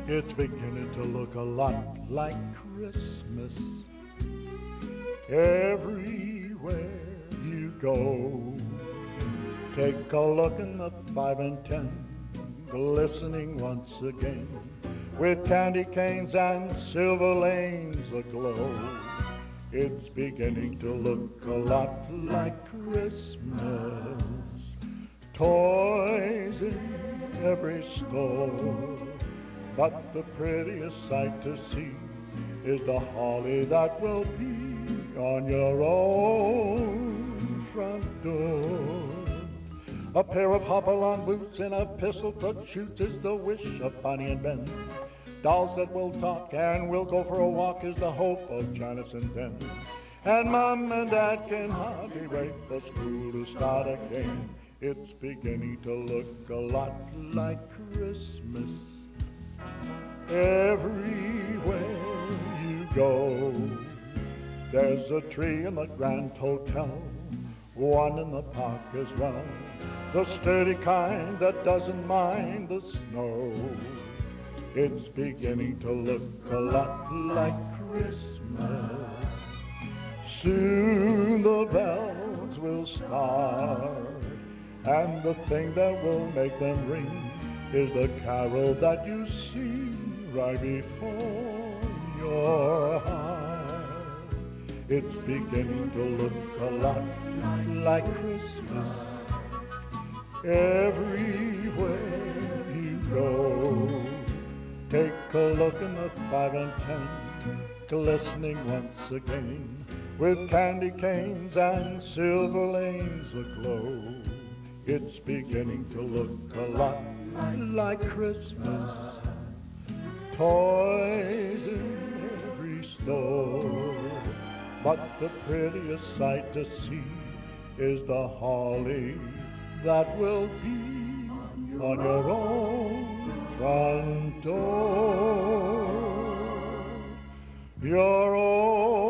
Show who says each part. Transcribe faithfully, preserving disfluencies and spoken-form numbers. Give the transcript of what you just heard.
Speaker 1: It's beginning to look a lot like Christmas everywhere you go. Take a look in the five and ten, glistening once again, with candy canes and silver lanes aglow. It's beginning to look a lot like Christmas. Toys in every store, but the prettiest sight to see is the holly that will be on your own front door. A pair of hop-along boots and a pistol that shoots is the wish of Bonnie and Ben. Dolls that will talk and will go for a walk is the hope of Janice and Ben. And Mom and Dad can hardly wait for school to start again. It's beginning to look a lot like Christmas everywhere you go. There's a tree in the Grand Hotel, one in the park as well, the sturdy kind that doesn't mind the snow. It's beginning to look a lot like Christmas. Soon the bells will start, and the thing that will make them ring is the carol that you sing right before your heart. It's beginning to look a lot like Christmas everywhere you go. Take a look in the five and ten, glistening once again, with candy canes and silver lanes aglow. It's beginning to look a lot like Christmas. Toys in every store, but the prettiest sight to see is the holly that will be on your own front door. Your own